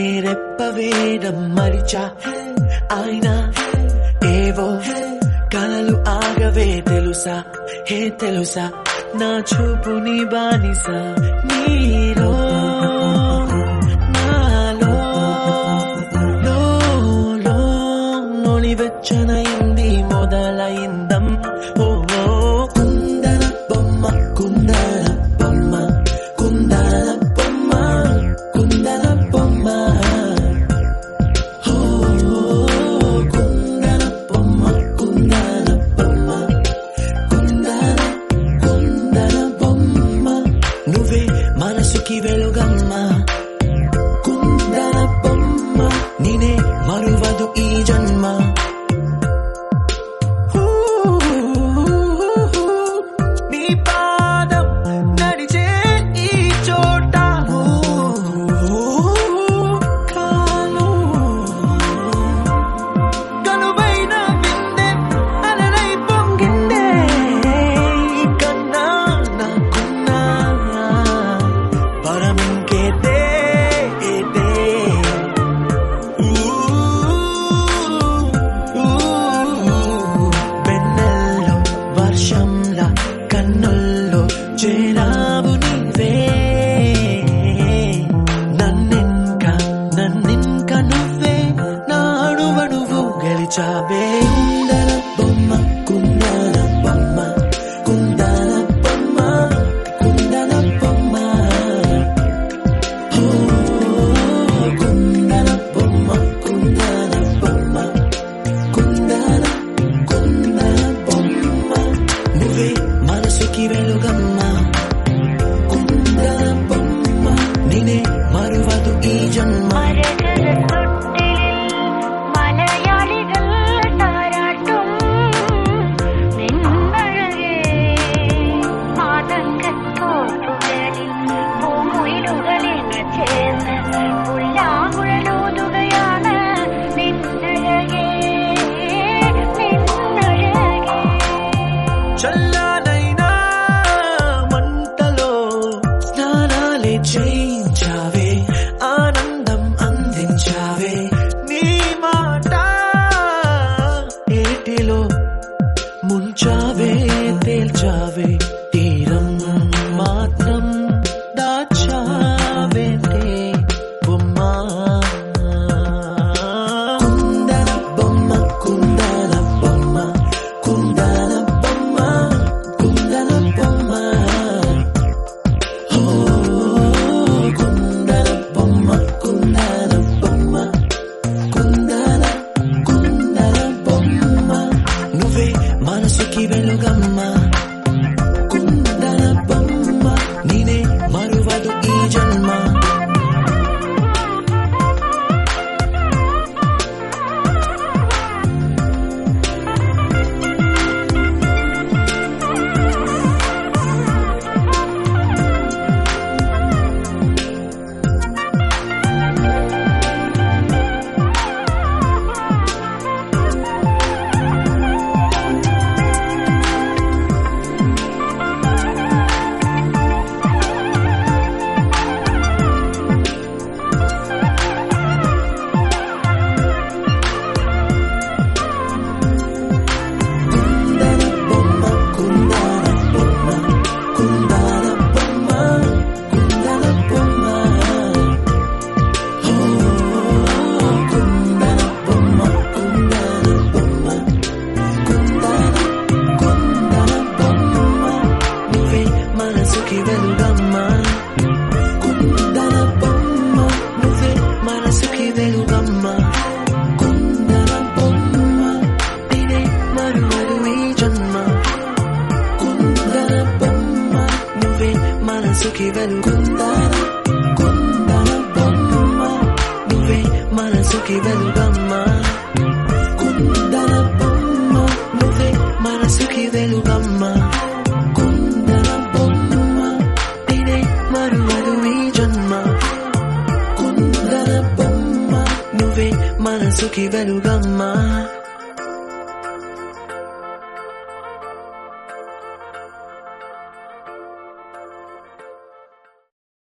రెప్పవేయడం మరిచా అయినా ఏవో కలలు ఆగవే తెలుసా తెలుసా నా చూపు నీ బానిస నీలో నాలో నొలివెచ్చనైంది మొదలైందం ఓ కుందన బొమ్మ కుందన బొమ్మ కుందన బొమ్మ కుందన బొమ్మ కుందన బొమ్మ కుందన బొమ్మ కుందన బొమ్మ నువ్వే మనసుకి వెలుగమ్మ కుందన బొమ్మ నేనే మరువదు ఈ జన్మ నీ పాదం నడిచే ఈ చోట కనువైన విందే అలలై పొంగిందే కన్నా నాకున్నా పరమింకేతే వెన్నెల్లో వర్షంలా కన్నుల్లో చేరావు నీవే నన్నింక నువ్వే నాడువడువు గెలిచావే కుందన బొమ్మ కుందన బొమ్మ కుందన బొమ్మ కుందన బొమ్మ కుందన బొమ్మ కుందన బొమ్మ నువ్వే మనసుకి వెలుగమ్మ కుందన బొమ్మ నేనే మరువదు ఈ జన్మ చల్లనైనా మంటలో స్నానాలే చేయించావే ఆనందం అందించావే నీ మాట ఏటిలో ముంచావే తేల్చావే తీరం మాత్రం దాచావే బొమ్మ కుందన బొమ్మ కుందన బొమ్మ కుందన బొమ్మ కుందన బొమ్మ కుందన బొమ్మ కుందన బొమ్మ కుందన బొమ్మ నువ్వే మనసుకి వెలుగమ్మ కుందన బొమ్మ నేనే మరువదు ఈ జన్మ మనసుకి వెలుగమ్మ కుందన బొమ్మ నువ్వే మనసుకి వెలుగమ్మ కుందన బొమ్మ నేనే మరువదు ఈ జన్మ కుందన బొమ్మ నువ్వే మనసుకి వెలుగుందన కుందన బొమ్మ నువ్వే మనసుకి వెలుగమ్మ కుందన బొమ్మ నువ్వే మనసుకి వెలుగమ్మ మనసుకి వెలుగమ్మ